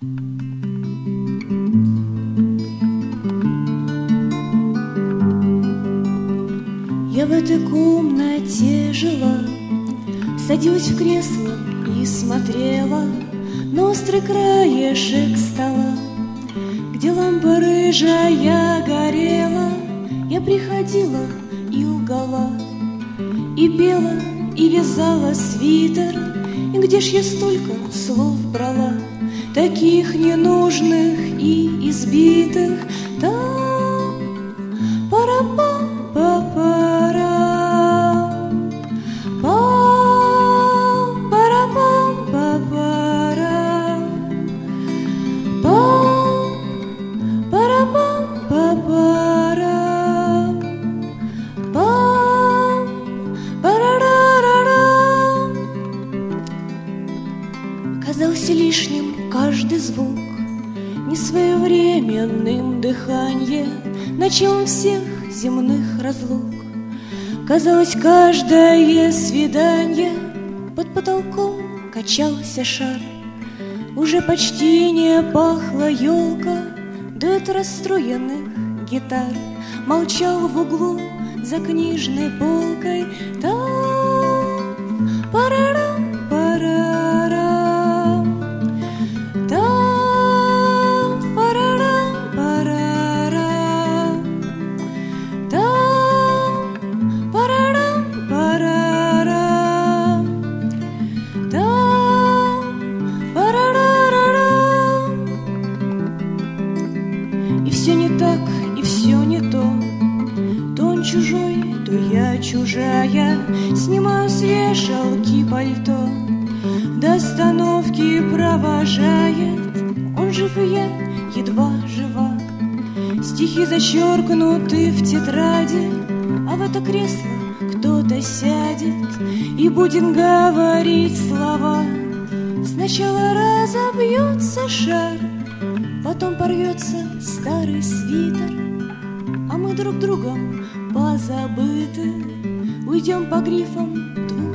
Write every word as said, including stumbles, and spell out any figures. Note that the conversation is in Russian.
Я в этой комнате жила, садилась в кресло и смотрела на острый краешек стола, где лампа рыжая горела. Я приходила и лгала, и пела, и вязала свитер. И где ж я столько слов брала, таких ненужных и избитых? Там пара-пам-па-пара, пам-пара-пам-па-пара, пам-пара-пам-па-пара, пам-пара-ра-ра-ра. Казался лишним каждый звук, несвоевременным дыханье, началом всех земных разлук. Казалось, каждое свидание под потолком качался шар. Уже почти не пахла елка, дуэт расстроенных гитар молчал в углу за книжной полкой. Там парарам, парарам, там парарам, парарам, там парарам, парарам, там парарарарам. И все не так, и все не то, то он чужой, то я чужая. Снимаю с вешалки пальто, до остановки провожает. Он жив, и я едва жива. Стихи зачеркнуты в тетради, а в это кресло кто-то сядет и будет говорить слова. Сначала разобьется шар, потом порвется старый свитер, а мы друг другом позабыты. Уйдем по грифам двух